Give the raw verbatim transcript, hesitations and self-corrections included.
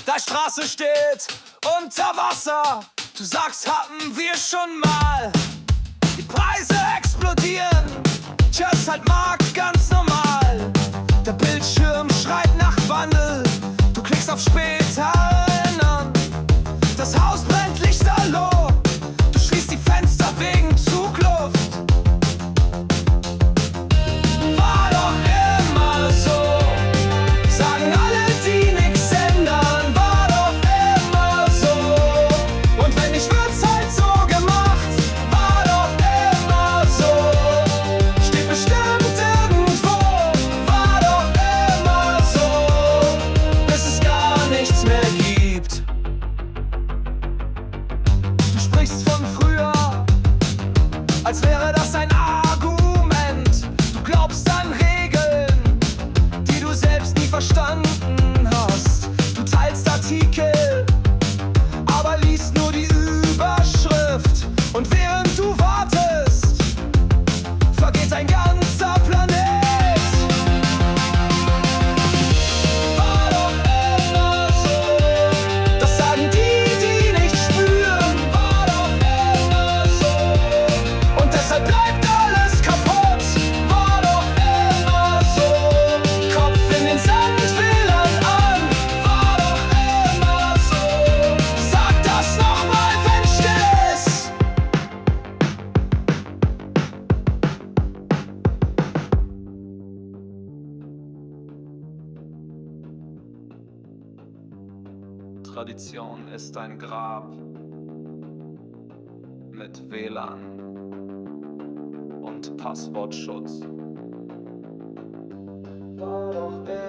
Deine Straße steht unter Wasser. Du sagst, hatten wir schon mal. Die Preise explodieren. Tja, ist halt Markt ganz normal. Der Bildschirm schreit nach Wandel. Du klickst auf später erinnern. Das Haus brennt lichterloh. Du schließt die Fenster wegen Zugluft. War doch immer so, sagen alle, die nix ändern. War doch immer so. Und wenn nicht, wird's halt so gemacht. War doch immer so. Steht bestimmt irgendwo. War doch immer so, bis es gar nichts mehr gibt. Du sprichst von früher, als wäre das ein Argument. Du glaubst an Regeln, die du selbst nie verstanden hast. Du teilst Artikel, aber liest nur die Überschrift. Und während du wartest, vergeht ein ganzer Planet. War doch immer so, das sagen die, die nicht spüren. War doch immer so, und deshalb bleibt alles kaputt. War doch immer so, Kopf in den Sand, WLAN an. War doch immer so, sag das nochmal, wenn still ist. Tradition ist ein Grab mit WLAN und Passwortschutz. War doch